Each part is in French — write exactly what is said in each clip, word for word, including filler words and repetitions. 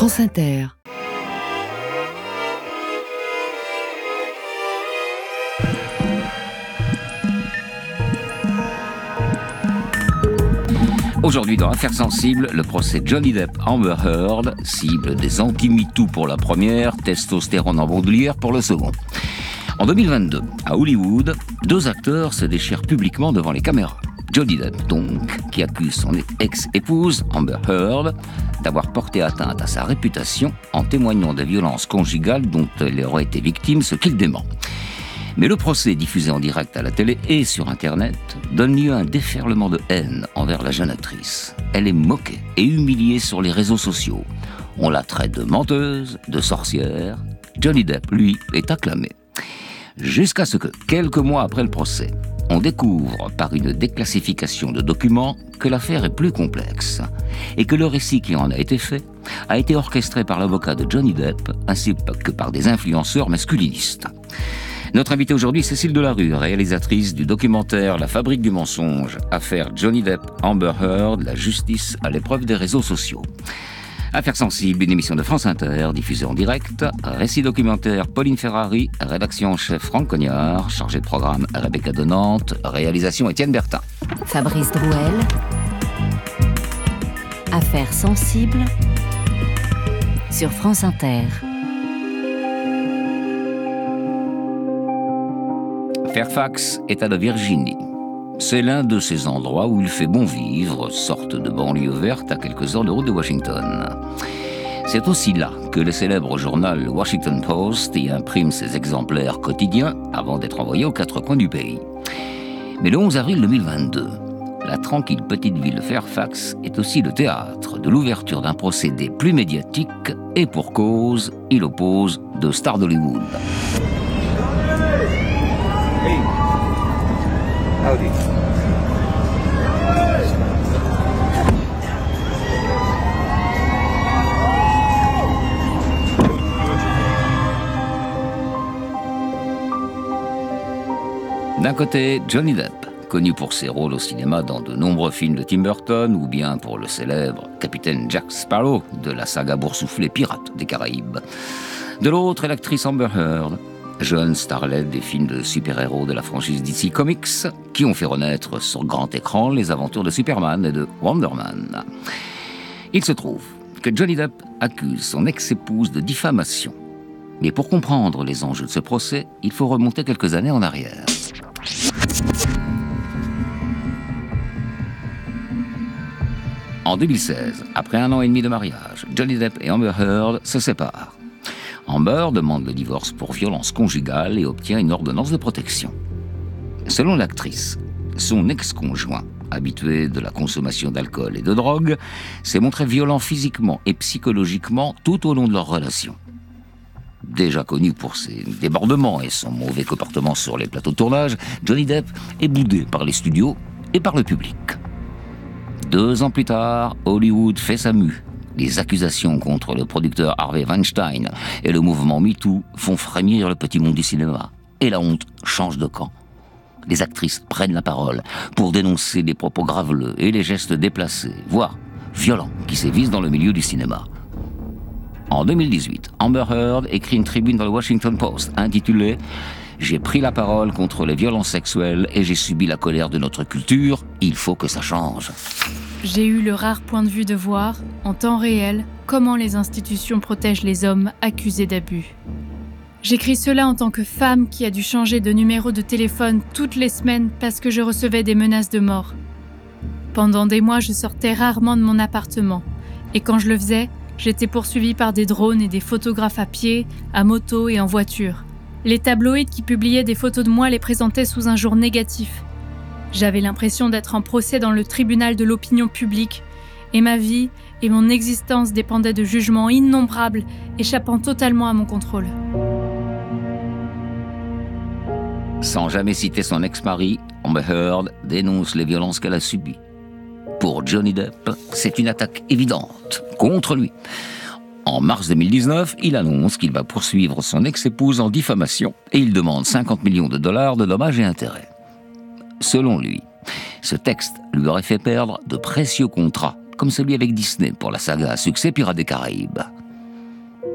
France Inter. Aujourd'hui, dans Affaires sensibles, le procès Johnny Depp-Amber Heard, cible des anti-MeToo pour la première, testostérone en bandoulière pour le second. En deux mille vingt-deux, à Hollywood, deux acteurs se déchirent publiquement devant les caméras. Johnny Depp, donc, qui accuse son ex-épouse, Amber Heard, d'avoir porté atteinte à sa réputation en témoignant de violences conjugales dont elle aurait été victime, ce qu'il dément. Mais le procès, diffusé en direct à la télé et sur Internet, donne lieu à un déferlement de haine envers la jeune actrice. Elle est moquée et humiliée sur les réseaux sociaux. On la traite de menteuse, de sorcière. Johnny Depp, lui, est acclamé. Jusqu'à ce que, quelques mois après le procès, on découvre par une déclassification de documents que l'affaire est plus complexe et que le récit qui en a été fait a été orchestré par l'avocat de Johnny Depp ainsi que par des influenceurs masculinistes. Notre invitée aujourd'hui, Cécile Delarue, réalisatrice du documentaire La Fabrique du mensonge, affaire Johnny Depp-Amber Heard, la justice à l'épreuve des réseaux sociaux. Affaires sensibles, une émission de France Inter, diffusée en direct. Récit documentaire, Pauline Ferrari. Rédaction en chef, Franck Cognard. Chargé de programme, Rebecca de Nantes. Réalisation, Étienne Bertin. Fabrice Drouel. Affaires sensibles sur France Inter. Fairfax, État de Virginie. C'est l'un de ces endroits où il fait bon vivre, sorte de banlieue verte à quelques heures de route de Washington. C'est aussi là que le célèbre journal Washington Post y imprime ses exemplaires quotidiens avant d'être envoyé aux quatre coins du pays. Mais le onze avril deux mille vingt-deux, la tranquille petite ville de Fairfax est aussi le théâtre de l'ouverture d'un procédé plus médiatique et pour cause, il oppose deux stars d'Hollywood. Hey, howdy. D'un côté, Johnny Depp, connu pour ses rôles au cinéma dans de nombreux films de Tim Burton ou bien pour le célèbre capitaine Jack Sparrow de la saga boursouflée Pirates des Caraïbes. De l'autre est l'actrice Amber Heard, jeune starlet des films de super-héros de la franchise D C Comics, qui ont fait renaître sur grand écran les aventures de Superman et de Wonder Man. Il se trouve que Johnny Depp accuse son ex-épouse de diffamation. Mais pour comprendre les enjeux de ce procès, il faut remonter quelques années en arrière. En deux mille seize, après un an et demi de mariage, Johnny Depp et Amber Heard se séparent. Amber demande le divorce pour violence conjugale et obtient une ordonnance de protection. Selon l'actrice, son ex-conjoint, habitué de la consommation d'alcool et de drogue, s'est montré violent physiquement et psychologiquement tout au long de leur relation. Déjà connu pour ses débordements et son mauvais comportement sur les plateaux de tournage, Johnny Depp est boudé par les studios et par le public. Deux ans plus tard, Hollywood fait sa mue. Les accusations contre le producteur Harvey Weinstein et le mouvement MeToo font frémir le petit monde du cinéma. Et la honte change de camp. Les actrices prennent la parole pour dénoncer les propos graveleux et les gestes déplacés, voire violents, qui sévissent dans le milieu du cinéma. En deux mille dix-huit, Amber Heard écrit une tribune dans le Washington Post intitulée « J'ai pris la parole contre les violences sexuelles et j'ai subi la colère de notre culture. Il faut que ça change. » J'ai eu le rare point de vue de voir, en temps réel, comment les institutions protègent les hommes accusés d'abus. J'écris cela en tant que femme qui a dû changer de numéro de téléphone toutes les semaines parce que je recevais des menaces de mort. Pendant des mois, je sortais rarement de mon appartement. Et quand je le faisais, j'étais poursuivie par des drones et des photographes à pied, à moto et en voiture. Les tabloïds qui publiaient des photos de moi les présentaient sous un jour négatif. J'avais l'impression d'être en procès dans le tribunal de l'opinion publique, et ma vie et mon existence dépendaient de jugements innombrables, échappant totalement à mon contrôle. Sans jamais citer son ex-mari, Amber Heard dénonce les violences qu'elle a subies. Pour Johnny Depp, c'est une attaque évidente contre lui. En mars deux mille dix-neuf, il annonce qu'il va poursuivre son ex-épouse en diffamation et il demande cinquante millions de dollars de dommages et intérêts. Selon lui, ce texte lui aurait fait perdre de précieux contrats, comme celui avec Disney pour la saga à succès Pirates des Caraïbes.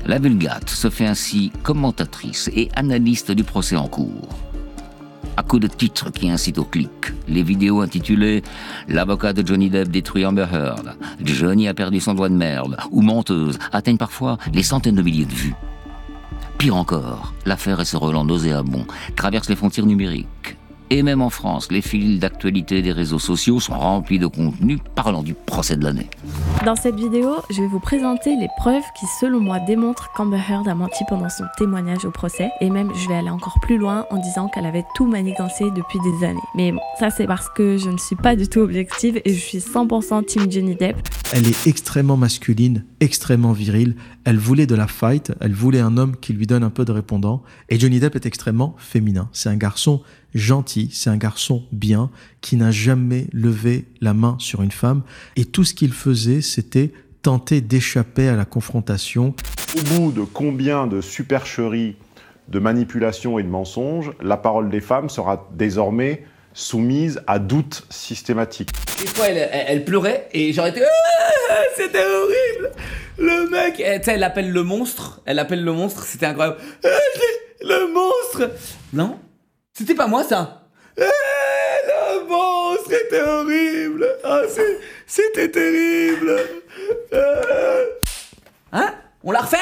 La Vulgate se fait ainsi commentatrice et analyste du procès en cours. À coups de titres qui incitent au clic, les vidéos intitulées « L'avocat de Johnny Depp détruit Amber Heard »,« Johnny a perdu son doigt de merde » ou « Menteuse » atteignent parfois les centaines de milliers de vues. Pire encore, l'affaire et ce relent nauséabond traversent les frontières numériques. Et même en France, les fils d'actualité des réseaux sociaux sont remplis de contenu parlant du procès de l'année. Dans cette vidéo, je vais vous présenter les preuves qui, selon moi, démontrent qu'Amber Heard a menti pendant son témoignage au procès. Et même, je vais aller encore plus loin en disant qu'elle avait tout manigancé depuis des années. Mais bon, ça c'est parce que je ne suis pas du tout objective et je suis cent pour cent team Johnny Depp. Elle est extrêmement masculine, extrêmement virile. Elle voulait de la fight, elle voulait un homme qui lui donne un peu de répondant. Et Johnny Depp est extrêmement féminin. C'est un garçon gentil, c'est un garçon bien, qui n'a jamais levé la main sur une femme. Et tout ce qu'il faisait, c'était tenter d'échapper à la confrontation. Au bout de combien de supercheries, de manipulations et de mensonges, la parole des femmes sera désormais soumise à doute systématique. Des fois, elle, elle, elle pleurait et j'aurais été ah, c'était horrible. Le mec, tu sais, elle appelle le monstre. Elle appelle le monstre, c'était incroyable. Ah, le monstre. Non, c'était pas moi ça. Ah, le monstre était horrible. Ah, c'est, c'était terrible. Ah. Hein? On la refait?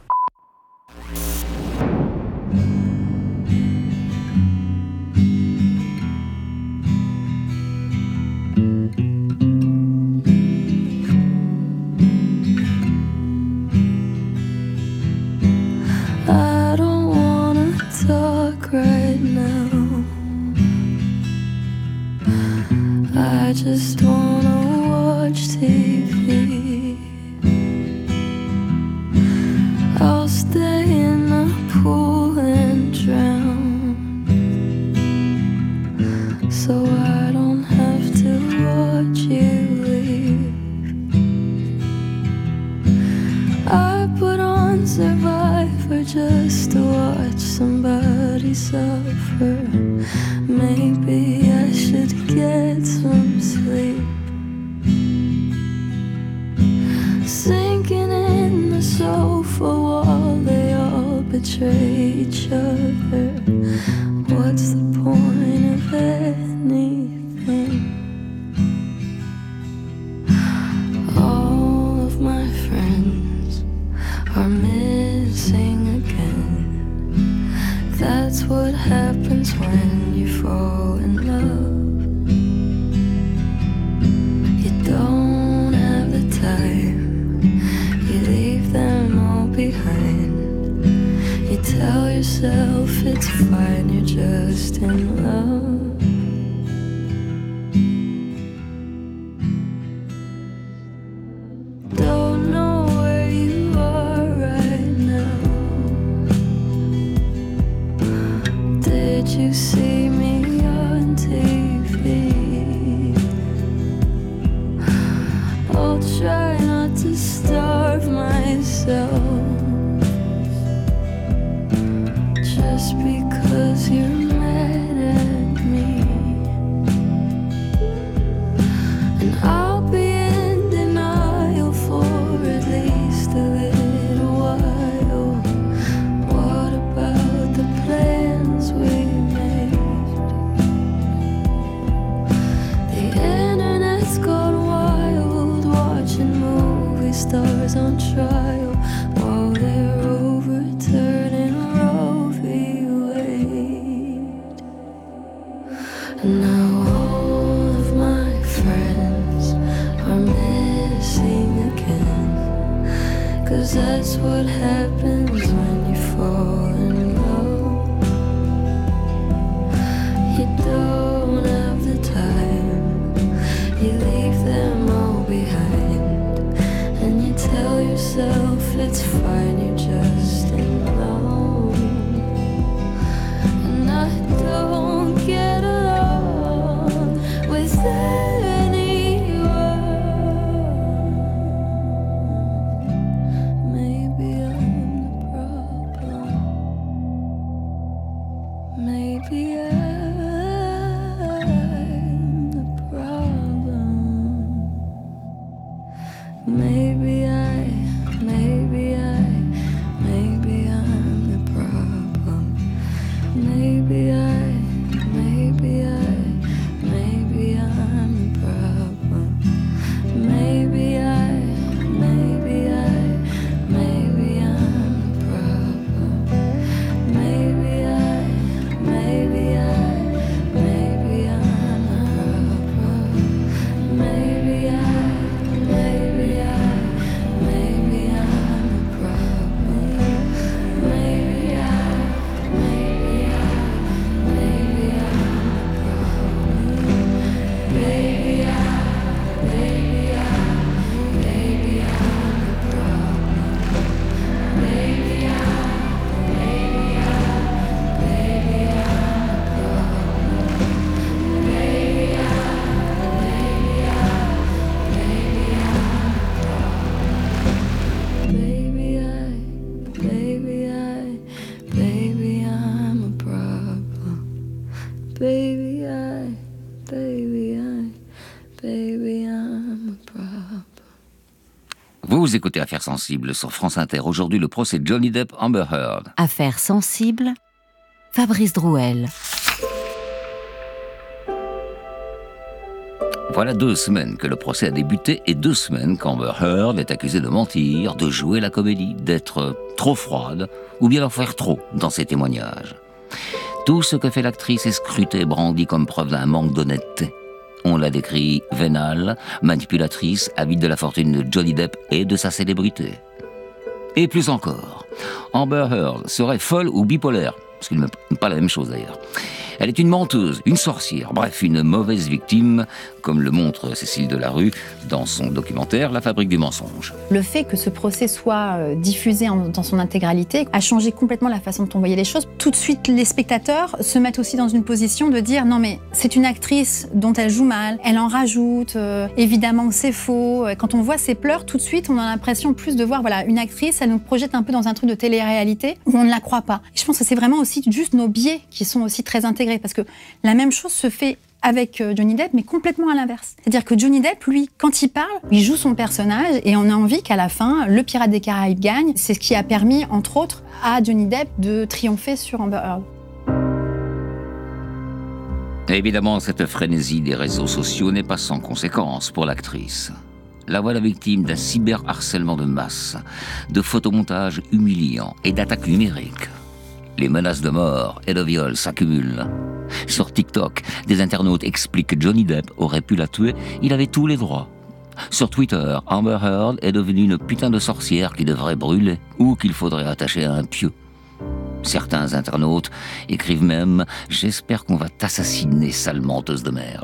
Right now, I just wanna watch T V. I'll stay in the pool and drown, so I don't have to watch you leave. I put on Survivor just to watch somebody suffer. Maybe I should get some sleep. Sinking in the sofa wall, they all betray each other. What's the point of anything? All of my friends are missing again. That's what happens when you fall in love. You don't have the time, you leave them all behind. You tell yourself it's fine, you're just in love. Don't know where you are right now. Did you see me on T V? I'll try not to starve myself just because you're mad at me. écoutez Affaires sensibles sur France Inter. Aujourd'hui, le procès Johnny Depp Amber Heard. Affaires sensibles, Fabrice Drouel. Voilà deux semaines que le procès a débuté et deux semaines qu'Amber Heard est accusée de mentir, de jouer la comédie, d'être trop froide ou bien d'en faire trop dans ses témoignages. Tout ce que fait l'actrice est scruté et brandi comme preuve d'un manque d'honnêteté. On l'a décrit vénale, manipulatrice, avide de la fortune de Johnny Depp et de sa célébrité. Et plus encore, Amber Heard serait folle ou bipolaire, ce qui n'est pas la même chose d'ailleurs. Elle est une menteuse, une sorcière, bref, une mauvaise victime, comme le montre Cécile Delarue dans son documentaire La fabrique du mensonge. Le fait que ce procès soit diffusé en, dans son intégralité a changé complètement la façon dont on voyait les choses. Tout de suite, les spectateurs se mettent aussi dans une position de dire non mais c'est une actrice dont elle joue mal, elle en rajoute, euh, évidemment c'est faux. Quand on voit ses pleurs, tout de suite on a l'impression plus de voir voilà, une actrice, elle nous projette un peu dans un truc de télé-réalité où on ne la croit pas. Et je pense que c'est vraiment aussi juste nos biais qui sont aussi très intégrés. Parce que la même chose se fait avec Johnny Depp, mais complètement à l'inverse. C'est-à-dire que Johnny Depp, lui, quand il parle, il joue son personnage et on a envie qu'à la fin, le pirate des Caraïbes gagne. C'est ce qui a permis, entre autres, à Johnny Depp de triompher sur Amber Heard. Évidemment, cette frénésie des réseaux sociaux n'est pas sans conséquences pour l'actrice. La voilà victime d'un cyberharcèlement de masse, de photomontages humiliants et d'attaques numériques. Les menaces de mort et de viol s'accumulent. Sur TikTok, des internautes expliquent que Johnny Depp aurait pu la tuer, il avait tous les droits. Sur Twitter, Amber Heard est devenue une putain de sorcière qui devrait brûler ou qu'il faudrait attacher à un pieu. Certains internautes écrivent même « J'espère qu'on va t'assassiner, sale menteuse de merde ».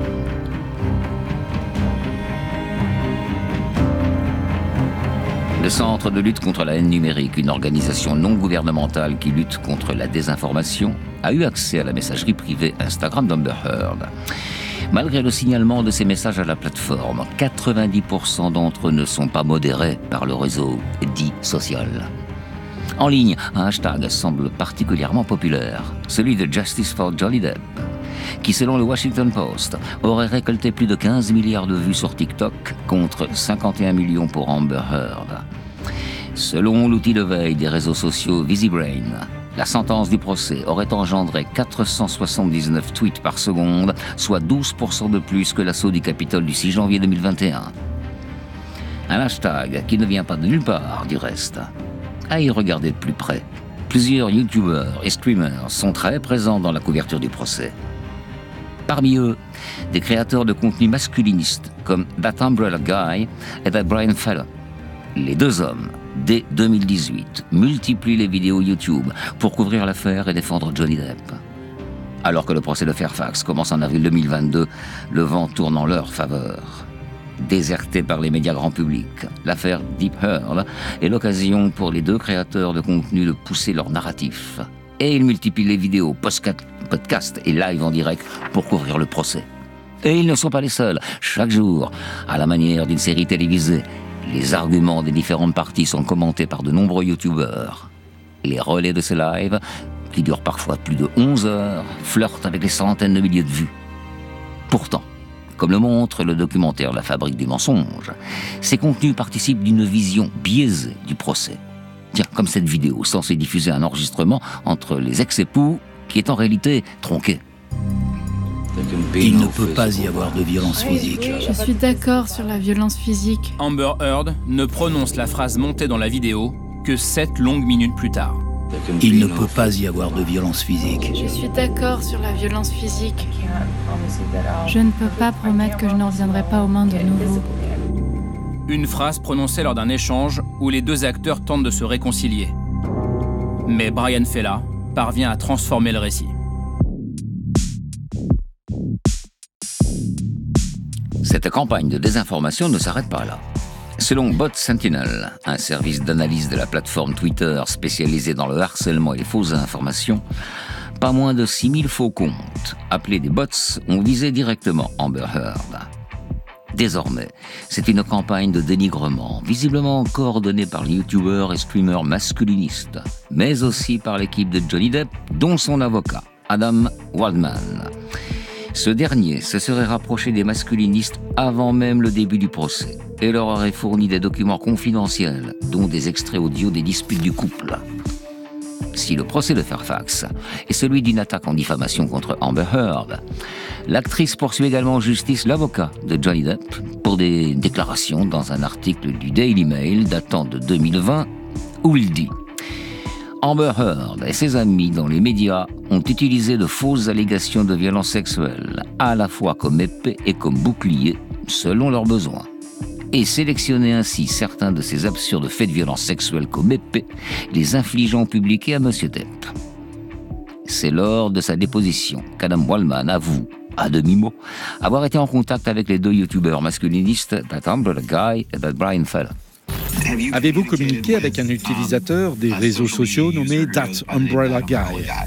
Le Centre de lutte contre la haine numérique, une organisation non gouvernementale qui lutte contre la désinformation, a eu accès à la messagerie privée Instagram d'Amber Heard. Malgré le signalement de ces messages à la plateforme, quatre-vingt-dix pour cent d'entre eux ne sont pas modérés par le réseau dit social. En ligne, un hashtag semble particulièrement populaire, celui de Justice for Johnny Depp, qui, selon le Washington Post, aurait récolté plus de quinze milliards de vues sur TikTok contre cinquante et un millions pour Amber Heard. Selon l'outil de veille des réseaux sociaux VisiBrain, la sentence du procès aurait engendré quatre cent soixante-dix-neuf tweets par seconde, soit douze pour cent de plus que l'assaut du Capitole du six janvier deux mille vingt et un. Un hashtag qui ne vient pas de nulle part, du reste. À y regarder de plus près, plusieurs youtubeurs et streamers sont très présents dans la couverture du procès. Parmi eux, des créateurs de contenu masculinistes comme That Umbrella Guy et That Brian Feller. Les deux hommes, dès deux mille dix-huit, multiplient les vidéos YouTube pour couvrir l'affaire et défendre Johnny Depp. Alors que le procès de Fairfax commence en avril deux mille vingt-deux, le vent tourne en leur faveur. Désertée par les médias grand public, l'affaire Deep Heard est l'occasion pour les deux créateurs de contenu de pousser leur narratif. Et ils multiplient les vidéos, podcasts et live en direct pour couvrir le procès. Et ils ne sont pas les seuls. Chaque jour, à la manière d'une série télévisée, les arguments des différentes parties sont commentés par de nombreux youtubeurs. Les relais de ces lives, qui durent parfois plus de onze heures, flirtent avec les centaines de milliers de vues. Pourtant, comme le montre le documentaire La fabrique du mensonge, ces contenus participent d'une vision biaisée du procès. Tiens, comme cette vidéo censée diffuser un enregistrement entre les ex-époux qui est en réalité tronqué. Il ne peut pas y avoir de violence physique. Je suis d'accord sur la violence physique. Amber Heard ne prononce la phrase montée dans la vidéo que sept longues minutes plus tard. Il ne peut pas y avoir de violence physique. Je suis d'accord sur la violence physique. Je ne peux pas promettre que je n'en reviendrai pas aux mains de nouveau. Une phrase prononcée lors d'un échange où les deux acteurs tentent de se réconcilier. Mais Brian Feller parvient à transformer le récit. Cette campagne de désinformation ne s'arrête pas là. Selon Bot Sentinel, un service d'analyse de la plateforme Twitter spécialisé dans le harcèlement et les fausses informations, pas moins de six mille faux comptes, appelés des bots, ont visé directement Amber Heard. Désormais, c'est une campagne de dénigrement, visiblement coordonnée par les youtubeurs et streamers masculinistes, mais aussi par l'équipe de Johnny Depp, dont son avocat, Adam Waldman. Ce dernier se serait rapproché des masculinistes avant même le début du procès et leur aurait fourni des documents confidentiels, dont des extraits audio des disputes du couple. Si le procès de Fairfax est celui d'une attaque en diffamation contre Amber Heard, l'actrice poursuit également en justice l'avocat de Johnny Depp pour des déclarations dans un article du Daily Mail datant de deux mille vingt où il dit « Amber Heard et ses amis dans les médias ont utilisé de fausses allégations de violences sexuelles, à la fois comme épée et comme bouclier, selon leurs besoins, et sélectionné ainsi certains de ces absurdes faits de violence sexuelle comme épée, les infligeant au public et à M. Depp. » C'est lors de sa déposition qu'Adam Waldman avoue, à demi-mot, avoir été en contact avec les deux youtubeurs masculinistes That Umbrella Guy et That Brian Fella. Avez-vous communiqué avec un utilisateur des réseaux sociaux nommé That Umbrella Guy?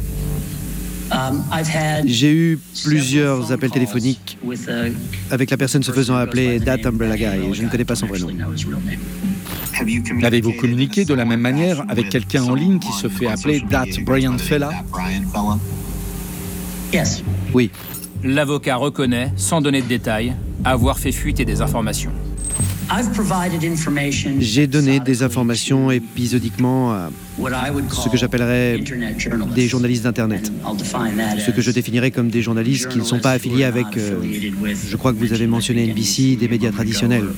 J'ai eu plusieurs appels téléphoniques avec la personne se faisant appeler That Umbrella Guy. Je ne connais pas son vrai nom. Avez-vous communiqué de la même manière avec quelqu'un en ligne qui se fait appeler That Brian Fella? Oui. L'avocat reconnaît, sans donner de détails, avoir fait fuiter des informations. J'ai donné des informations épisodiquement à ce que j'appellerais des journalistes d'Internet. Ce que je définirais comme des journalistes qui ne sont pas affiliés avec, euh, je crois que vous avez mentionné N B C, des médias traditionnels.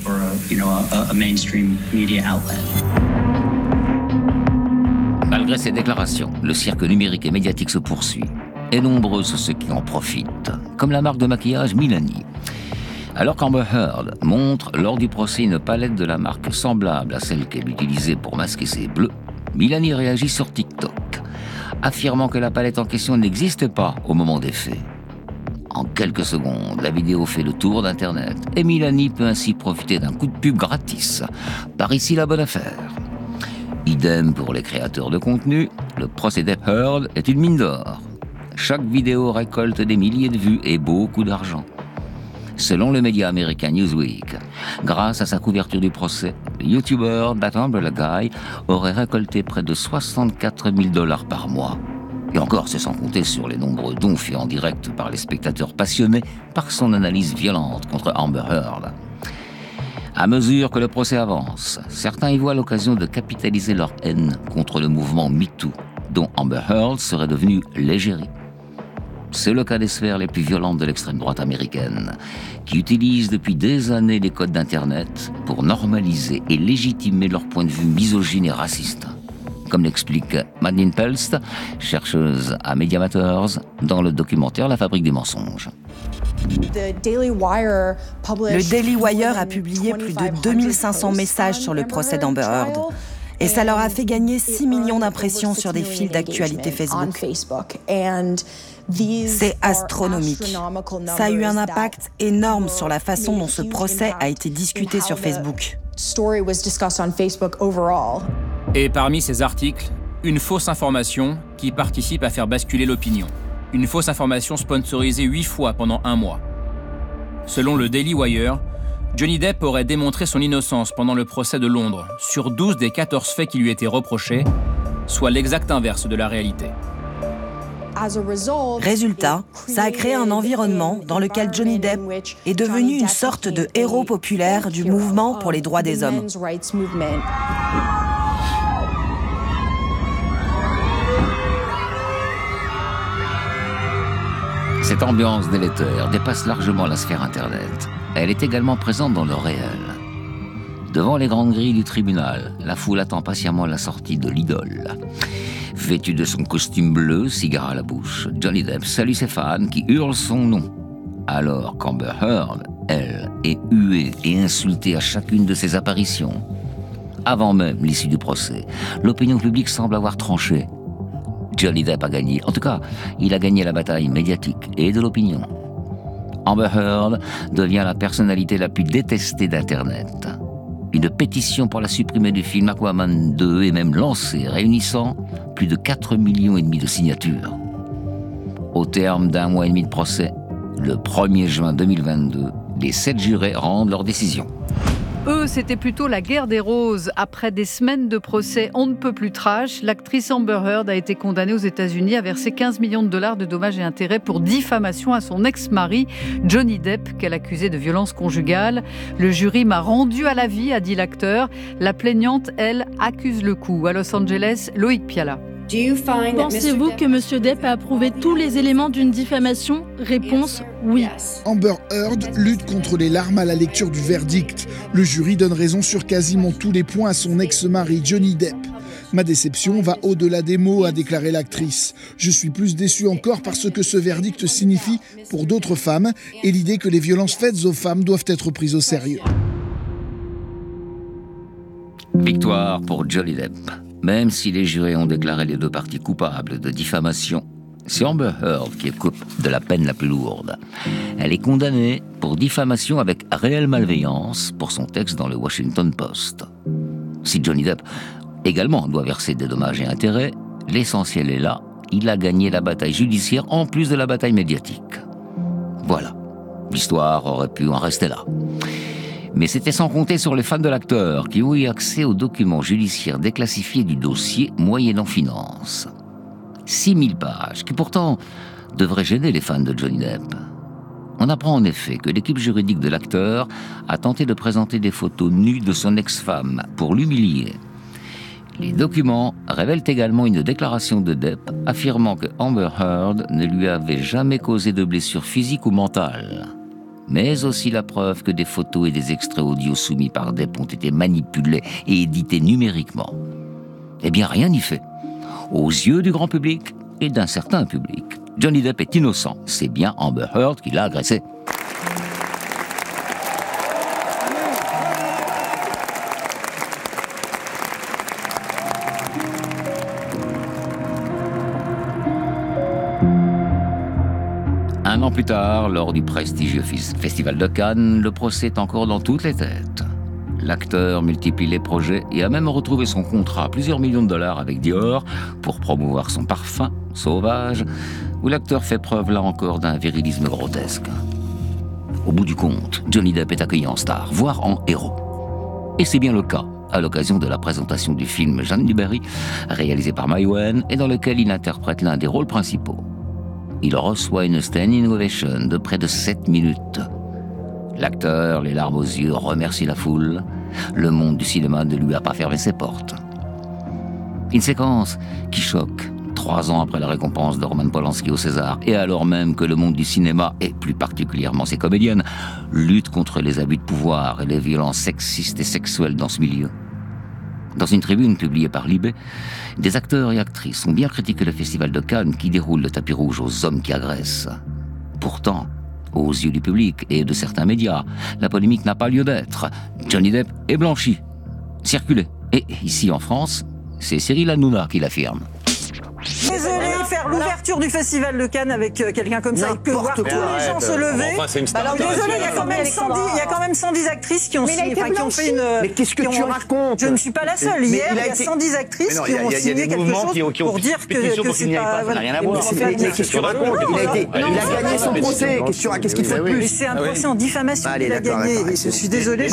Malgré ces déclarations, le cirque numérique et médiatique se poursuit. Et nombreux sont ceux qui en profitent, comme la marque de maquillage Milani. Alors qu'Amber Heard montre lors du procès une palette de la marque semblable à celle qu'elle utilisait pour masquer ses bleus, Milani réagit sur TikTok, affirmant que la palette en question n'existait pas au moment des faits. En quelques secondes, la vidéo fait le tour d'Internet et Milani peut ainsi profiter d'un coup de pub gratis. Par ici la bonne affaire. Idem pour les créateurs de contenu, le procès Depp Heard est une mine d'or. Chaque vidéo récolte des milliers de vues et beaucoup d'argent. Selon le média américain Newsweek, grâce à sa couverture du procès, le YouTuber That Umbrella Guy aurait récolté près de soixante-quatre mille dollars par mois. Et encore, c'est sans compter sur les nombreux dons faits en direct par les spectateurs passionnés par son analyse violente contre Amber Heard. À mesure que le procès avance, certains y voient l'occasion de capitaliser leur haine contre le mouvement MeToo, dont Amber Heard serait devenue l'égérie. C'est le cas des sphères les plus violentes de l'extrême droite américaine, qui utilisent depuis des années les codes d'Internet pour normaliser et légitimer leur point de vue misogyne et raciste. Comme l'explique Madeleine Pelst, chercheuse à Media Matters, dans le documentaire La Fabrique des mensonges. Le Daily Wire a publié plus de deux mille cinq cents messages sur le procès d'Amber Heard. Et ça leur a fait gagner six millions d'impressions sur des fils d'actualité Facebook. C'est astronomique. Ça a eu un impact énorme sur la façon dont ce procès a été discuté sur Facebook. Et parmi ces articles, une fausse information qui participe à faire basculer l'opinion. Une fausse information sponsorisée huit fois pendant un mois. Selon le Daily Wire, Johnny Depp aurait démontré son innocence pendant le procès de Londres sur douze des quatorze faits qui lui étaient reprochés, soit l'exact inverse de la réalité. Résultat, ça a créé un environnement dans lequel Johnny Depp est devenu une sorte de héros populaire du mouvement pour les droits des hommes. Cette ambiance délétère dépasse largement la sphère Internet. Elle est également présente dans le réel. Devant les grandes grilles du tribunal, la foule attend patiemment la sortie de l'idole. Vêtu de son costume bleu, cigare à la bouche, Johnny Depp salue ses fans qui hurlent son nom. Alors qu'Amber Heard, elle, est huée et insultée à chacune de ses apparitions. Avant même l'issue du procès, l'opinion publique semble avoir tranché. Johnny Depp a gagné. En tout cas, il a gagné la bataille médiatique et de l'opinion. Amber Heard devient la personnalité la plus détestée d'Internet. Une pétition pour la supprimer du film Aquaman deux est même lancée, réunissant plus de quatre millions et demi de signatures. Au terme d'un mois et demi de procès, le premier juin deux mille vingt-deux, les sept jurés rendent leur décision. Eux, c'était plutôt la guerre des roses. Après des semaines de procès on ne peut plus trash, l'actrice Amber Heard a été condamnée aux États-Unis à verser quinze millions de dollars de dommages et intérêts pour diffamation à son ex-mari, Johnny Depp, qu'elle accusait de violence conjugale. Le jury m'a rendu à la vie, a dit l'acteur. La plaignante, elle, accuse le coup. À Los Angeles, Loïc Piala. Pensez-vous que M. Depp a approuvé tous les éléments d'une diffamation ? Réponse, oui. Amber Heard lutte contre les larmes à la lecture du verdict. Le jury donne raison sur quasiment tous les points à son ex-mari Johnny Depp. Ma déception va au-delà des mots, a déclaré l'actrice. Je suis plus déçue encore par ce que ce verdict signifie pour d'autres femmes et l'idée que les violences faites aux femmes doivent être prises au sérieux. Victoire pour Johnny Depp. Même si les jurés ont déclaré les deux parties coupables de diffamation, c'est Amber Heard qui écope de la peine la plus lourde. Elle est condamnée pour diffamation avec réelle malveillance pour son texte dans le Washington Post. Si Johnny Depp également doit verser des dommages et intérêts, l'essentiel est là, il a gagné la bataille judiciaire en plus de la bataille médiatique. Voilà, l'histoire aurait pu en rester là. Mais c'était sans compter sur les fans de l'acteur qui ont eu accès aux documents judiciaires déclassifiés du dossier moyennant finance. six mille pages qui pourtant devraient gêner les fans de Johnny Depp. On apprend en effet que l'équipe juridique de l'acteur a tenté de présenter des photos nues de son ex-femme pour l'humilier. Les documents révèlent également une déclaration de Depp affirmant que Amber Heard ne lui avait jamais causé de blessures physiques ou mentales. Mais aussi la preuve que des photos et des extraits audio soumis par Depp ont été manipulés et édités numériquement. Eh bien, rien n'y fait. Aux yeux du grand public et d'un certain public, Johnny Depp est innocent. C'est bien Amber Heard qui l'a agressé. Un an plus tard, lors du prestigieux Festival de Cannes, le procès est encore dans toutes les têtes. L'acteur multiplie les projets et a même retrouvé son contrat à plusieurs millions de dollars avec Dior pour promouvoir son parfum, Sauvage, où l'acteur fait preuve là encore d'un virilisme grotesque. Au bout du compte, Johnny Depp est accueilli en star, voire en héros. Et c'est bien le cas à l'occasion de la présentation du film Jeanne du Barry, réalisé par Maïwenn et dans lequel il interprète l'un des rôles principaux. Il reçoit une standing ovation de près de sept minutes. L'acteur, les larmes aux yeux, remercie la foule. Le monde du cinéma ne lui a pas fermé ses portes. Une séquence qui choque, trois ans après la récompense de Roman Polanski au César, et alors même que le monde du cinéma, et plus particulièrement ses comédiennes, lutte contre les abus de pouvoir et les violences sexistes et sexuelles dans ce milieu. Dans une tribune publiée par Libé, des acteurs et actrices ont bien critiqué le Festival de Cannes qui déroule le tapis rouge aux hommes qui agressent. Pourtant, aux yeux du public et de certains médias, la polémique n'a pas lieu d'être. Johnny Depp est blanchi, circulé. Et ici en France, c'est Cyril Hanouna qui l'affirme. Désolé, faire l'ouverture du Festival de Cannes avec euh, quelqu'un comme ça et que voir tous les gens se lever. Enfin, c'est une star. Alors désolé, il y a quand même cent dix, il y a quand même cent dix actrices qui ont, signé, enfin, qui ont fait une. Mais qu'est-ce que tu racontes? Je ne suis pas la seule. Hier, il y a cent dix actrices qui ont signé quelque chose pour dire que que c'est pas. Ça n'a rien à voir. Mais qu'est-ce que tu racontes? Il a été, il a gagné son procès. Qu'est-ce qu'il faut de plus? C'est un procès en diffamation qu'il a gagné. Je suis désolé.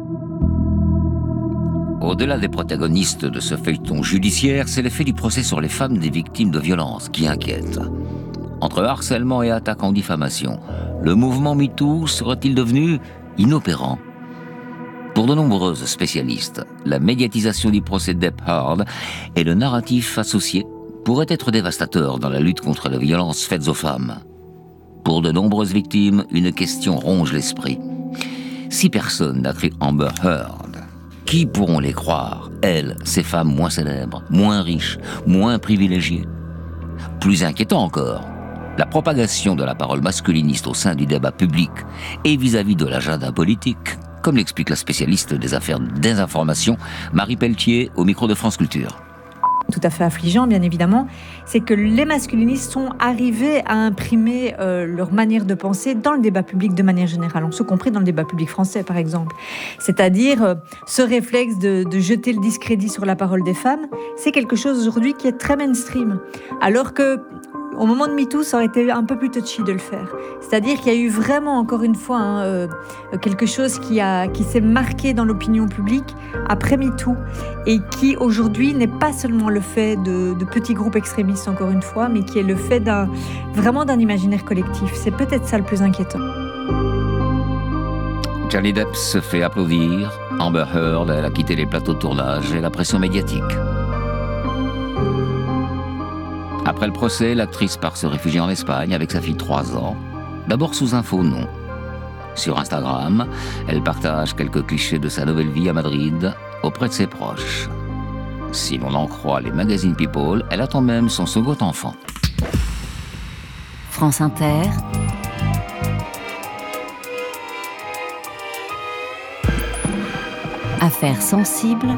Au-delà des protagonistes de ce feuilleton judiciaire, c'est l'effet du procès sur les femmes des victimes de violences qui inquiète. Entre harcèlement et attaque en diffamation, le mouvement MeToo serait-il devenu inopérant? Pour de nombreuses spécialistes, la médiatisation du procès Depp-Heard et le narratif associé pourraient être dévastateurs dans la lutte contre les violences faites aux femmes. Pour de nombreuses victimes, une question ronge l'esprit. Si personne n'a cru Amber Heard, qui pourront les croire, elles, ces femmes moins célèbres, moins riches, moins privilégiées? Plus inquiétant encore, la propagation de la parole masculiniste au sein du débat public et vis-à-vis de l'agenda politique, comme l'explique la spécialiste des affaires de désinformation, Marie Pelletier, au micro de France Culture. Tout à fait affligeant, bien évidemment, c'est que les masculinistes sont arrivés à imprimer euh, leur manière de penser dans le débat public de manière générale, en ce compris dans le débat public français, par exemple. C'est-à-dire, euh, ce réflexe de, de jeter le discrédit sur la parole des femmes, c'est quelque chose aujourd'hui qui est très mainstream. Alors que Au moment de MeToo, ça aurait été un peu plus touchy de le faire. C'est-à-dire qu'il y a eu vraiment, encore une fois, hein, euh, quelque chose qui, a, qui s'est marqué dans l'opinion publique après MeToo et qui, aujourd'hui, n'est pas seulement le fait de, de petits groupes extrémistes, encore une fois, mais qui est le fait d'un, vraiment d'un imaginaire collectif. C'est peut-être ça le plus inquiétant. Johnny Depp se fait applaudir. Amber Heard, elle a quitté les plateaux de tournage et la pression médiatique. Après le procès, l'actrice part se réfugier en Espagne avec sa fille de trois ans, d'abord sous un faux nom. Sur Instagram, elle partage quelques clichés de sa nouvelle vie à Madrid auprès de ses proches. Si l'on en croit les magazines People, elle attend même son second enfant. France Inter. Affaires sensibles.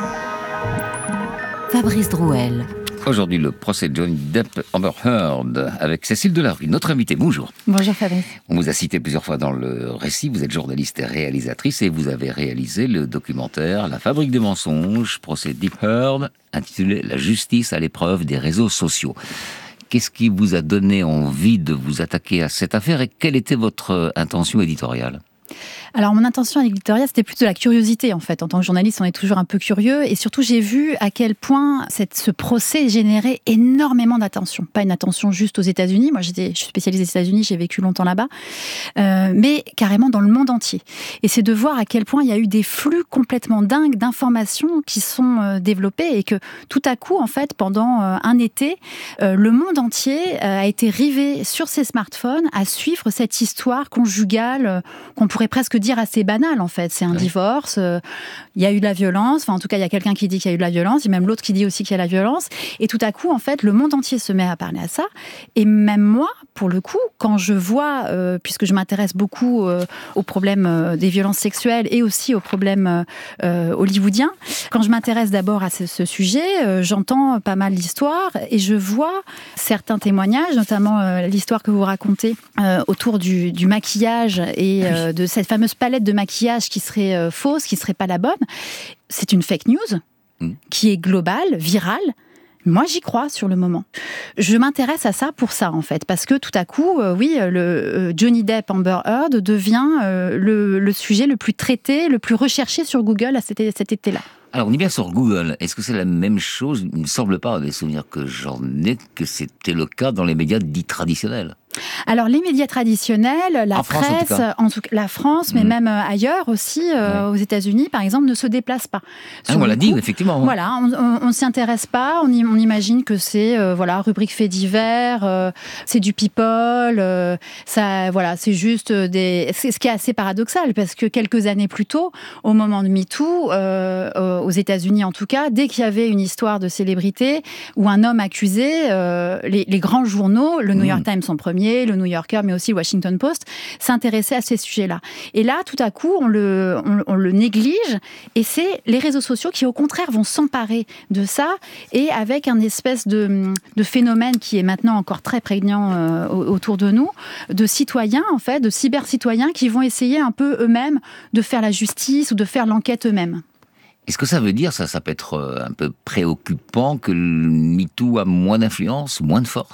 Fabrice Drouel. Aujourd'hui, le procès de Johnny Depp Amber Heard avec Cécile Delarue, notre invitée. Bonjour. Bonjour Fabrice. On vous a cité plusieurs fois dans le récit. Vous êtes journaliste et réalisatrice et vous avez réalisé le documentaire La fabrique des mensonges, procès Depp Heard, intitulé La justice à l'épreuve des réseaux sociaux. Qu'est-ce qui vous a donné envie de vous attaquer à cette affaire et quelle était votre intention éditoriale ? Alors mon intention éditoriale, c'était plutôt la curiosité en fait. En tant que journaliste, on est toujours un peu curieux et surtout j'ai vu à quel point cette, ce procès générait énormément d'attention. Pas une attention juste aux États-Unis. Moi, j'étais, je suis spécialisée aux États-Unis, j'ai vécu longtemps là-bas, euh, mais carrément dans le monde entier. Et c'est de voir à quel point il y a eu des flux complètement dingues d'informations qui sont euh, développées et que tout à coup, en fait, pendant euh, un été, euh, le monde entier euh, a été rivé sur ses smartphones à suivre cette histoire conjugale euh, qu'on pourrait presque dire assez banal en fait, c'est un ouais. divorce, il euh, y a eu de la violence, enfin en tout cas il y a quelqu'un qui dit qu'il y a eu de la violence, il y a même l'autre qui dit aussi qu'il y a de la violence, et tout à coup en fait le monde entier se met à parler à ça, et même moi pour le coup, quand je vois, euh, puisque je m'intéresse beaucoup euh, aux problèmes euh, des violences sexuelles et aussi aux problèmes euh, hollywoodiens, quand je m'intéresse d'abord à ce, ce sujet, euh, j'entends pas mal d'histoires et je vois certains témoignages, notamment euh, l'histoire que vous racontez euh, autour du, du maquillage et euh, de cette fameuse palette de maquillage qui serait euh, fausse, qui serait pas la bonne. C'est une fake news mmh. qui est globale, virale. Moi, j'y crois sur le moment. Je m'intéresse à ça pour ça, en fait, parce que tout à coup, euh, oui, le euh, Johnny Depp Amber Heard devient euh, le, le sujet le plus traité, le plus recherché sur Google à cet, cet été-là. Alors, on est bien sur Google. Est-ce que c'est la même chose ? Il ne me semble pas, des souvenirs que j'en ai, que c'était le cas dans les médias dits traditionnels. Alors, les médias traditionnels, la en presse, France, en tout cas. En tout, la France, mais mmh. même ailleurs aussi, euh, ouais. aux États-Unis, par exemple, ne se déplacent pas. Ah, on l'a dit, effectivement. Ouais. Voilà, on ne s'y intéresse pas, on, y, on imagine que c'est, euh, voilà, rubrique faits divers, euh, c'est du people, euh, ça, voilà, c'est juste des... C'est ce qui est assez paradoxal, parce que quelques années plus tôt, au moment de MeToo, euh, euh, aux États-Unis en tout cas, dès qu'il y avait une histoire de célébrité ou un homme accusé, euh, les, les grands journaux, le New York mmh. Times en premier, le New Yorker, mais aussi le Washington Post, s'intéressaient à ces sujets-là. Et là, tout à coup, on le, on, on le néglige, et c'est les réseaux sociaux qui, au contraire, vont s'emparer de ça, et avec un espèce de, de phénomène qui est maintenant encore très prégnant euh, autour de nous, de citoyens, en fait, de cyber-citoyens qui vont essayer un peu eux-mêmes de faire la justice ou de faire l'enquête eux-mêmes. Est-ce que ça veut dire, ça, ça peut être un peu préoccupant, que le MeToo a moins d'influence, moins de force ?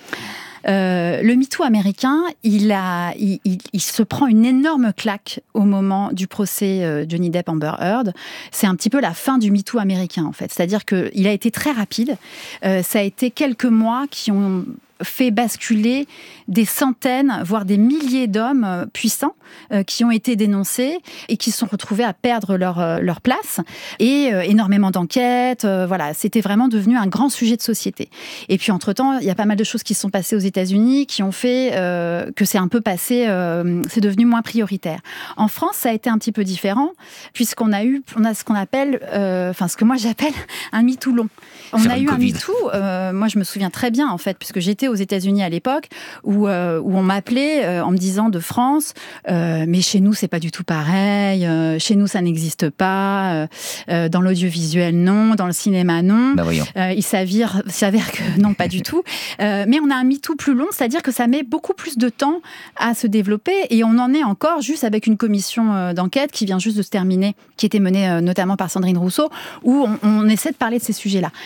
Euh, le MeToo américain, il, a, il, il, il se prend une énorme claque au moment du procès euh, Johnny Depp Amber Heard. C'est un petit peu la fin du MeToo américain, en fait. C'est-à-dire qu'il a été très rapide. Euh, ça a été quelques mois qui ont fait basculer des centaines, voire des milliers d'hommes puissants euh, qui ont été dénoncés et qui se sont retrouvés à perdre leur, euh, leur place. Et euh, énormément d'enquêtes. Euh, voilà, c'était vraiment devenu un grand sujet de société. Et puis, entre-temps, il y a pas mal de choses qui se sont passées aux États-Unis qui ont fait euh, que c'est un peu passé, euh, c'est devenu moins prioritaire. En France, ça a été un petit peu différent, puisqu'on a eu, on a ce qu'on appelle, euh, enfin, ce que moi j'appelle un MeToo long. On c'est a eu COVID. un MeToo, euh, moi je me souviens très bien, en fait, puisque j'étais aux États-Unis à l'époque, où, euh, où on m'appelait euh, en me disant de France, euh, mais chez nous c'est pas du tout pareil, euh, chez nous ça n'existe pas, euh, euh, dans l'audiovisuel non, dans le cinéma non. Bah voyons. Euh, il s'avère, s'avère que non, pas du tout. Euh, mais on a un MeToo plus long, c'est-à-dire que ça met beaucoup plus de temps à se développer, et on en est encore juste avec une commission euh, d'enquête qui vient juste de se terminer, qui était menée euh, notamment par Sandrine Rousseau, où on, on essaie de parler de ces sujets-là.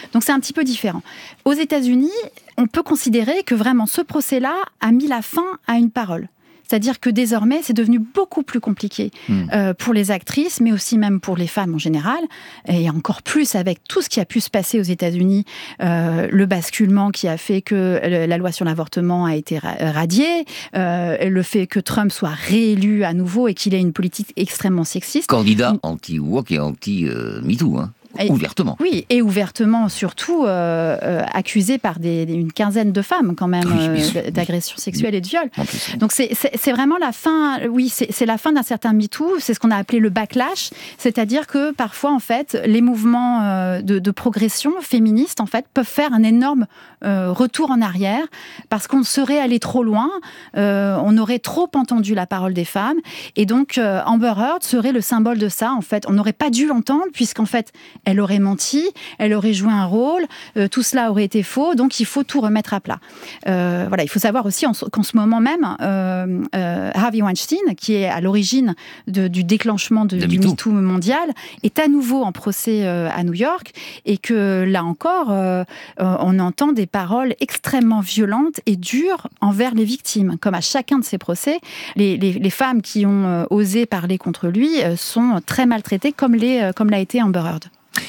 Donc c'est un petit peu différent. Aux États-Unis, on peut considérer que vraiment ce procès-là a mis la fin à une parole. C'est-à-dire que désormais, c'est devenu beaucoup plus compliqué mmh. euh, pour les actrices, mais aussi même pour les femmes en général, et encore plus avec tout ce qui a pu se passer aux États-Unis, euh, le basculement qui a fait que la loi sur l'avortement a été radiée, euh, le fait que Trump soit réélu à nouveau et qu'il ait une politique extrêmement sexiste. Candidat anti-woke et anti-MeToo, hein. Et, ouvertement. Oui, et ouvertement, surtout euh, euh, accusé par des, une quinzaine de femmes, quand même, oui, euh, d'agression sexuelle et de viol. Plus, donc, c'est, c'est, c'est vraiment la fin, oui, c'est, c'est la fin d'un certain MeToo, c'est ce qu'on a appelé le backlash, c'est-à-dire que parfois, en fait, les mouvements euh, de, de progression féministes, en fait, peuvent faire un énorme euh, retour en arrière, parce qu'on serait allé trop loin, euh, on aurait trop entendu la parole des femmes, et donc euh, Amber Heard serait le symbole de ça, en fait. On n'aurait pas dû l'entendre, puisqu'en fait, elle aurait menti, elle aurait joué un rôle, euh, tout cela aurait été faux, donc il faut tout remettre à plat. Euh, voilà, il faut savoir aussi en, qu'en ce moment même, euh, euh, Harvey Weinstein, qui est à l'origine de, du déclenchement de, du MeToo mondial, est à nouveau en procès euh, à New York, et que là encore, euh, euh, on entend des paroles extrêmement violentes et dures envers les victimes. Comme à chacun de ces procès, les, les, les femmes qui ont euh, osé parler contre lui euh, sont très maltraitées, comme, les, euh, comme l'a été Amber Heard.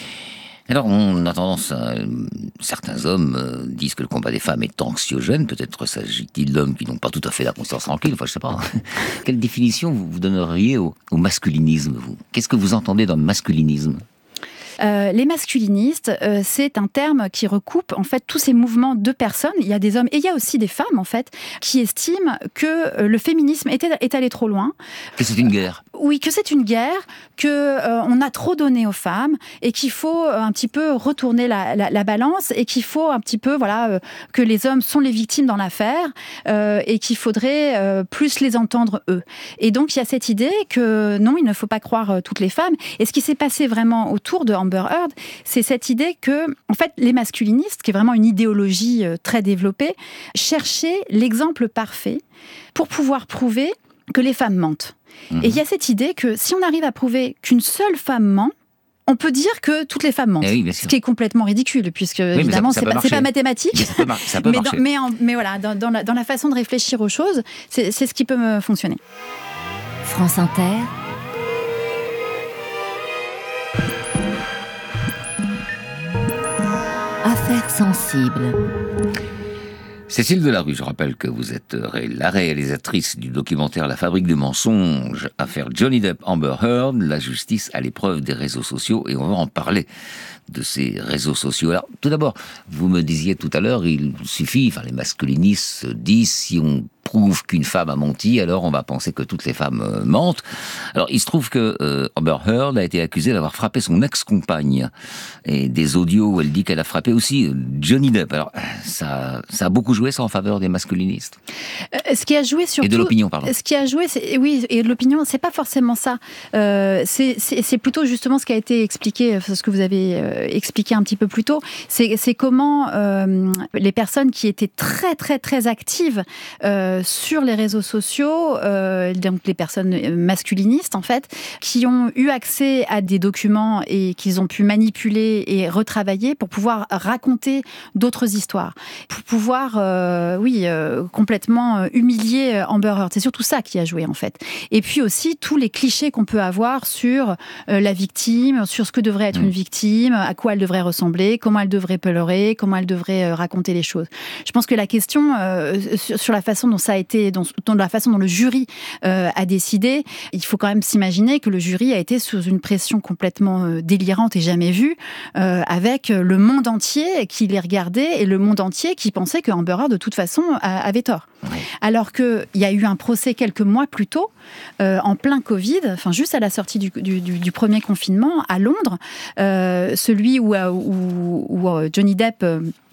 Alors, on a tendance à... Certains hommes euh, disent que le combat des femmes est anxiogène. Peut-être s'agit-il d'hommes qui n'ont pas tout à fait la conscience tranquille. Enfin, je sais pas. Quelle définition vous, vous donneriez au, au masculinisme, vous ? Qu'est-ce que vous entendez dans le masculinisme ? Euh, les masculinistes, euh, c'est un terme qui recoupe en fait tous ces mouvements de personnes. Il y a des hommes et il y a aussi des femmes en fait qui estiment que euh, le féminisme est, est allé trop loin. Que c'est une guerre. Oui, que c'est une guerre, que euh, on a trop donné aux femmes et qu'il faut euh, un petit peu retourner la, la, la balance et qu'il faut un petit peu voilà euh, que les hommes sont les victimes dans l'affaire euh, et qu'il faudrait euh, plus les entendre eux. Et donc il y a cette idée que non, il ne faut pas croire euh, toutes les femmes. Et ce qui s'est passé vraiment autour de Amber Heard, c'est cette idée que, en fait, les masculinistes, qui est vraiment une idéologie euh, très développée, cherchaient l'exemple parfait pour pouvoir prouver que les femmes mentent. Mmh. Et il y a cette idée que si on arrive à prouver qu'une seule femme ment, on peut dire que toutes les femmes mentent, eh oui, ce qui est complètement ridicule, puisque oui, évidemment, ça, ça c'est, pas, c'est pas mathématique. Mais ça peut, mar- ça peut mais, marcher. Dans, mais, en, mais voilà, dans, dans, la, dans la façon de réfléchir aux choses, c'est, c'est ce qui peut me fonctionner. France Inter. Affaires sensibles. Cécile Delarue, je rappelle que vous êtes la réalisatrice du documentaire La Fabrique des mensonges, affaire Johnny Depp Amber Heard, la justice à l'épreuve des réseaux sociaux, et on va en parler de ces réseaux sociaux. Alors, tout d'abord, vous me disiez tout à l'heure, il suffit, enfin les masculinistes disent, si on prouve qu'une femme a menti, alors on va penser que toutes les femmes euh, mentent. Alors, il se trouve que euh, Amber Heard a été accusée d'avoir frappé son ex-compagne. Et des audios où elle dit qu'elle a frappé aussi Johnny Depp. Alors, ça, ça a beaucoup joué, ça, en faveur des masculinistes. Euh, ce qui a joué surtout... Et de l'opinion, pardon. Ce qui a joué, c'est, oui, et de l'opinion, c'est pas forcément ça. Euh, c'est, c'est, c'est plutôt justement ce qui a été expliqué, ce que vous avez euh, expliqué un petit peu plus tôt. C'est, c'est comment euh, les personnes qui étaient très, très, très actives euh, sur les réseaux sociaux, euh, donc les personnes masculinistes en fait, qui ont eu accès à des documents et qu'ils ont pu manipuler et retravailler pour pouvoir raconter d'autres histoires, pour pouvoir, euh, oui, euh, complètement humilier Amber Heard. C'est surtout ça qui a joué en fait. Et puis aussi tous les clichés qu'on peut avoir sur euh, la victime, sur ce que devrait être une victime, à quoi elle devrait ressembler, comment elle devrait pleurer, comment elle devrait euh, raconter les choses. Je pense que la question euh, sur, sur la façon dont ça a été, dans, dans la façon dont le jury euh, a décidé, il faut quand même s'imaginer que le jury a été sous une pression complètement euh, délirante et jamais vue, euh, avec le monde entier qui les regardait et le monde entier qui pensait que Amber Heard de toute façon a, avait tort. Oui. Alors qu'il y a eu un procès quelques mois plus tôt, euh, en plein Covid, enfin juste à la sortie du, du, du, du premier confinement à Londres, euh, celui où, où, où Johnny Depp euh,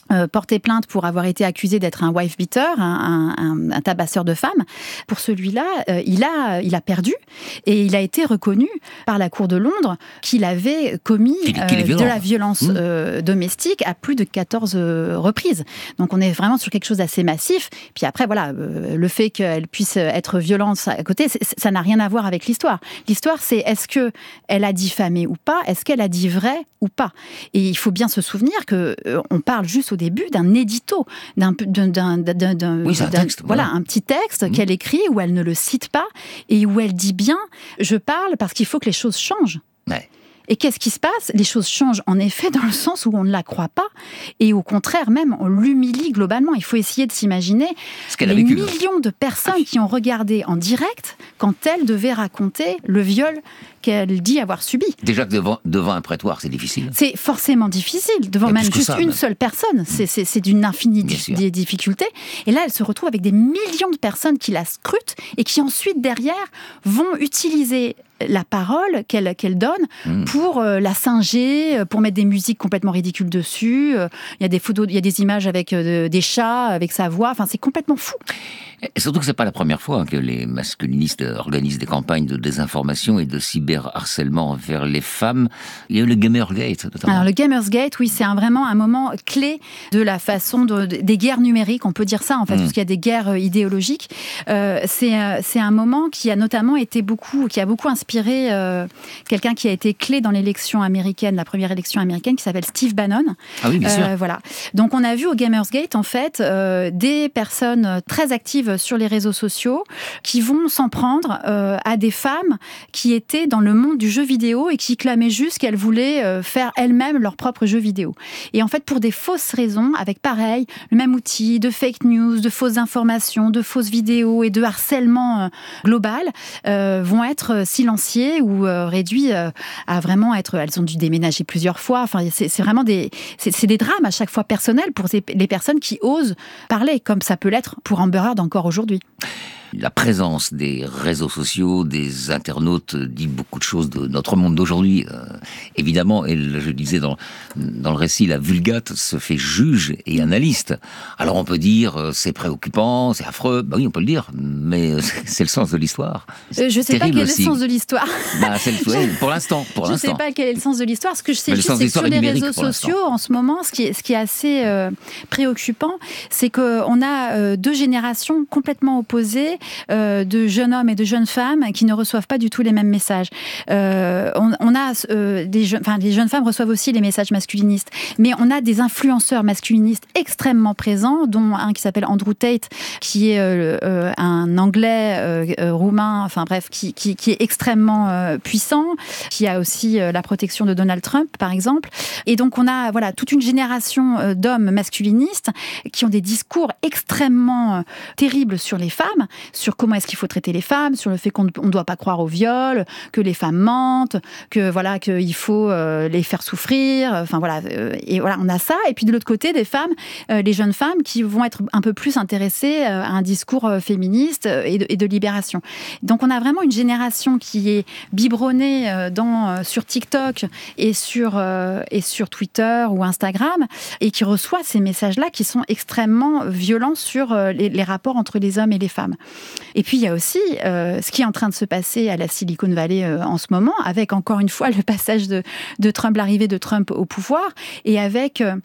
euh, porté plainte pour avoir été accusé d'être un wife beater, un, un, un tabasseur de femmes. Pour celui-là, euh, il a, il a perdu et il a été reconnu par la Cour de Londres qu'il avait commis qu'il, qu'il euh, de la violence mmh. euh, domestique à plus de quatorze euh, reprises. Donc on est vraiment sur quelque chose d'assez massif. Puis après, voilà, euh, le fait qu'elle puisse être violente à côté, ça n'a rien à voir avec l'histoire. L'histoire, c'est est-ce qu'elle a diffamé ou pas, est-ce qu'elle a dit vrai ou pas. Et il faut bien se souvenir qu'on euh, parle juste au début d'un édito, d'un, d'un, d'un, d'un, d'un, oui, d'un texte, voilà, voilà. un petit texte mmh. qu'elle écrit où elle ne le cite pas et où elle dit bien « je parle parce qu'il faut que les choses changent ouais. ». Et qu'est-ce qui se passe ? Les choses changent en effet dans le sens où on ne la croit pas et au contraire même on l'humilie globalement. Il faut essayer de s'imaginer les vécu, millions de personnes qui ont regardé en direct quand elle devait raconter le viol qu'elle dit avoir subi. Déjà que devant, devant un prétoire, c'est difficile. C'est forcément difficile, devant même juste ça, une même. seule personne. C'est, c'est, c'est d'une infinie di- des difficultés. Et là, elle se retrouve avec des millions de personnes qui la scrutent et qui ensuite, derrière, vont utiliser la parole qu'elle, qu'elle donne mmh. pour euh, la singer, pour mettre des musiques complètement ridicules dessus. Il euh, y a des photos, il y a des images avec euh, des chats, avec sa voix. Enfin, c'est complètement fou. Et surtout que c'est pas la première fois que les masculinistes organisent des campagnes de désinformation et de cyberharcèlement vers les femmes. Il y a eu le Gamergate, notamment. Alors le Gamersgate, oui, c'est un, vraiment un moment clé de la façon de, de, des guerres numériques. On peut dire ça en fait, mmh. parce qu'il y a des guerres idéologiques. Euh, c'est, c'est un moment qui a notamment été beaucoup, qui a beaucoup inspiré euh, quelqu'un qui a été clé dans l'élection américaine, la première élection américaine, qui s'appelle Steve Bannon. Ah oui, bien sûr. Euh, voilà. Donc on a vu au Gamersgate en fait euh, des personnes très actives sur les réseaux sociaux qui vont s'en prendre euh, à des femmes qui étaient dans le monde du jeu vidéo et qui clamaient juste qu'elles voulaient euh, faire elles-mêmes leur propre jeu vidéo. Et en fait, pour des fausses raisons, avec pareil, le même outil de fake news, de fausses informations, de fausses vidéos et de harcèlement euh, global, euh, vont être silenciées ou euh, réduits euh, à vraiment être... Elles ont dû déménager plusieurs fois. Enfin, c'est, c'est vraiment des... C'est, c'est des drames à chaque fois personnels pour ces, les personnes qui osent parler, comme ça peut l'être pour Amber Heard encore aujourd'hui. La présence des réseaux sociaux, des internautes dit beaucoup de choses de notre monde d'aujourd'hui. Euh, évidemment, et je disais dans, dans le récit, la Vulgate se fait juge et analyste. Alors on peut dire euh, c'est préoccupant, c'est affreux. Bah oui, on peut le dire, mais euh, c'est le sens de l'histoire. Euh, je ne sais pas quel aussi. est le sens de l'histoire. Bah, c'est le, ouais, pour l'instant. Pour je ne sais pas quel est le sens de l'histoire. Ce que je sais juste, c'est que sur les réseaux sociaux, en ce moment, ce qui est, ce qui est assez euh, préoccupant, c'est qu'on a euh, deux générations complètement opposées euh, de jeunes hommes et de jeunes femmes qui ne reçoivent pas du tout les mêmes messages. Euh, on, on a euh, des jeunes, enfin les jeunes femmes reçoivent aussi les messages masculinistes, mais on a des influenceurs masculinistes extrêmement présents, dont un qui s'appelle Andrew Tate, qui est euh, euh, un Anglais euh, euh, roumain, enfin bref, qui, qui, qui est extrêmement euh, puissant, qui a aussi euh, la protection de Donald Trump, par exemple. Et donc on a voilà toute une génération euh, d'hommes masculinistes qui ont des discours extrêmement euh, terribles sur les femmes, sur comment est-ce qu'il faut traiter les femmes, sur le fait qu'on ne doit pas croire au viol, que les femmes mentent, que voilà qu'il faut euh, les faire souffrir. Enfin voilà, euh, et voilà on a ça. Et puis de l'autre côté des femmes, euh, les jeunes femmes qui vont être un peu plus intéressées euh, à un discours euh, féministe et de, et de libération. Donc on a vraiment une génération qui est biberonnée euh, dans euh, sur TikTok et sur euh, et sur Twitter ou Instagram et qui reçoit ces messages-là qui sont extrêmement violents sur euh, les, les rapports entre les hommes et les femmes. Et puis il y a aussi euh, ce qui est en train de se passer à la Silicon Valley euh, en ce moment, avec encore une fois le passage de, de Trump, l'arrivée de Trump au pouvoir, et avec euh,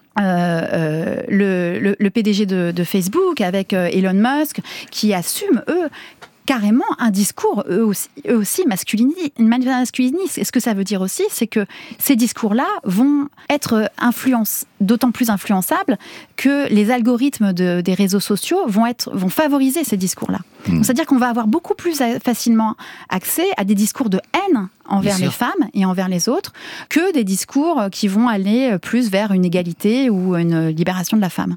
euh, le, le, le P D G de, de Facebook, avec euh, Elon Musk, qui assument, eux, carrément un discours, eux aussi, eux aussi masculiniste. Et ce que ça veut dire aussi, c'est que ces discours-là vont être influence, d'autant plus influençables que les algorithmes de, des réseaux sociaux vont, être, vont favoriser ces discours-là. Mmh. Donc, c'est-à-dire qu'on va avoir beaucoup plus facilement accès à des discours de haine envers les femmes et envers les autres que des discours qui vont aller plus vers une égalité ou une libération de la femme.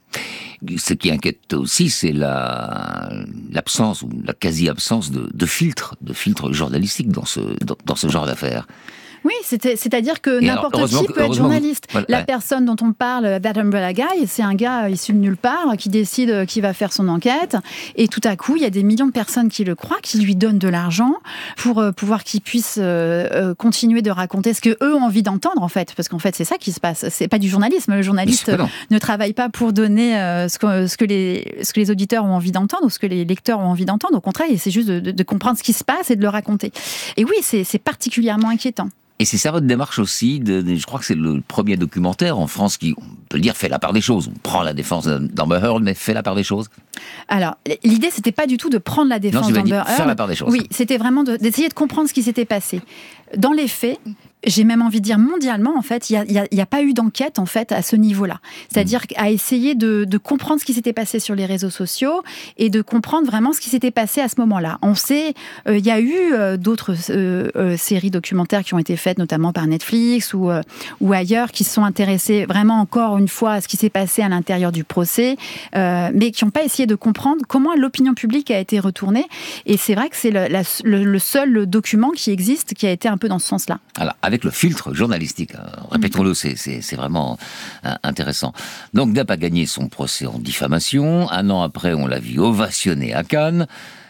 Ce qui inquiète aussi, c'est la, l'absence ou la quasi-absence de, de filtres, de filtres journalistiques dans ce, dans, dans ce genre d'affaires. Oui, c'était, c'est-à-dire que et n'importe alors, qui peut être journaliste. Voilà, la ouais. personne dont on parle, That Umbrella Guy, c'est un gars issu de nulle part qui décide qui va faire son enquête. Et tout à coup, il y a des millions de personnes qui le croient, qui lui donnent de l'argent pour euh, pouvoir qu'il puisse euh, euh, continuer de raconter ce qu'eux ont envie d'entendre, en fait. Parce qu'en fait, c'est ça qui se passe. C'est pas du journalisme. Le journaliste euh, ne travaille pas pour donner euh, ce, que, ce, que les, ce que les auditeurs ont envie d'entendre ou ce que les lecteurs ont envie d'entendre. Au contraire, c'est juste de, de, de comprendre ce qui se passe et de le raconter. Et oui, c'est, c'est particulièrement inquiétant. Et c'est ça votre démarche aussi, de, de, je crois que c'est le premier documentaire en France qui, on peut le dire, fait la part des choses. On prend la défense d'Amber Heard, mais fait la part des choses. Alors, l'idée, c'était pas du tout de prendre la défense d'Amber Heard. Faire la part des choses. Oui, c'était vraiment de, d'essayer de comprendre ce qui s'était passé. Dans les faits, j'ai même envie de dire mondialement, en fait, il n'y a, a, a pas eu d'enquête, en fait, à ce niveau-là. C'est-à-dire mmh. à essayer de, de comprendre ce qui s'était passé sur les réseaux sociaux et de comprendre vraiment ce qui s'était passé à ce moment-là. On sait, il euh, y a eu euh, d'autres euh, euh, séries documentaires qui ont été faites, notamment par Netflix ou, euh, ou ailleurs, qui se sont intéressés vraiment encore une fois à ce qui s'est passé à l'intérieur du procès, euh, mais qui n'ont pas essayé de comprendre comment l'opinion publique a été retournée. Et c'est vrai que c'est le, la, le, le seul document qui existe qui a été un peu dans ce sens-là. Alors, avec le filtre journalistique, répétons-le, c'est, c'est, c'est vraiment intéressant. Donc Depp a gagné son procès en diffamation. Un an après, on l'a vu ovationné à Cannes.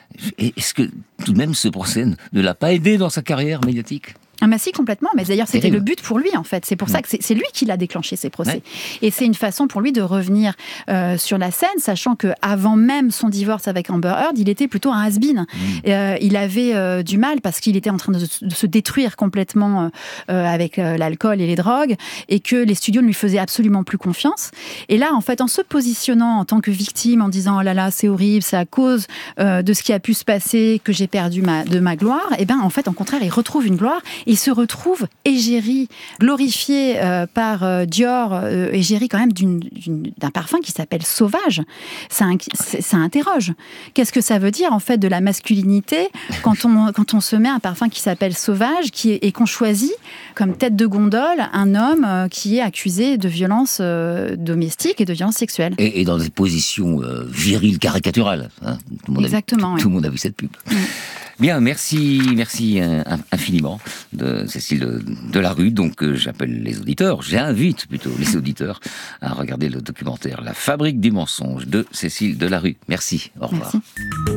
Et est-ce que tout de même ce procès ne l'a pas aidé dans sa carrière médiatique ? Ah bah si, complètement. Mais d'ailleurs, c'était terrible. Le but pour lui, en fait. C'est pour ça que c'est, c'est lui qui l'a déclenché, ces procès. Ouais. Et c'est une façon pour lui de revenir euh, sur la scène, sachant qu'avant même son divorce avec Amber Heard, il était plutôt un has-been. Mmh. Euh, il avait euh, du mal parce qu'il était en train de, de se détruire complètement euh, avec euh, l'alcool et les drogues, et que les studios ne lui faisaient absolument plus confiance. Et là, en fait, en se positionnant en tant que victime, en disant « Oh là là, c'est horrible, c'est à cause euh, de ce qui a pu se passer que j'ai perdu ma, de ma gloire », et bien, en fait, au contraire, il retrouve une gloire. Il se retrouve égérie, glorifié euh, par euh, Dior, euh, égérie quand même d'une, d'une, d'un parfum qui s'appelle Sauvage. Ça, ça interroge. Qu'est-ce que ça veut dire en fait de la masculinité quand on, quand on se met un parfum qui s'appelle Sauvage qui est, et qu'on choisit comme tête de gondole un homme euh, qui est accusé de violence euh, domestique et de violence sexuelle. Et, et dans des positions euh, viriles, caricaturales. Hein. Tout le monde Exactement. A vu, tout, oui. tout le monde a vu cette pub. Mm. Bien, merci, merci infiniment de Cécile Delarue. Donc, euh, j'appelle les auditeurs, j'invite plutôt les auditeurs à regarder le documentaire La Fabrique du mensonge de Cécile Delarue. Merci, au revoir. Merci.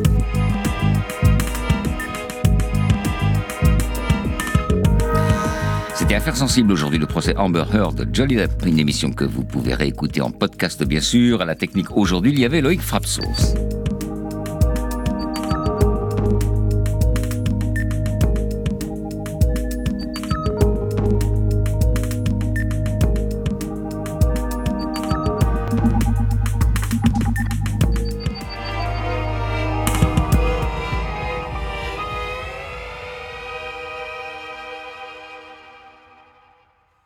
C'était Affaires sensibles aujourd'hui, le procès Amber Heard de Johnny Depp, une émission que vous pouvez réécouter en podcast bien sûr. À la technique aujourd'hui, il y avait Loïc Frapsos.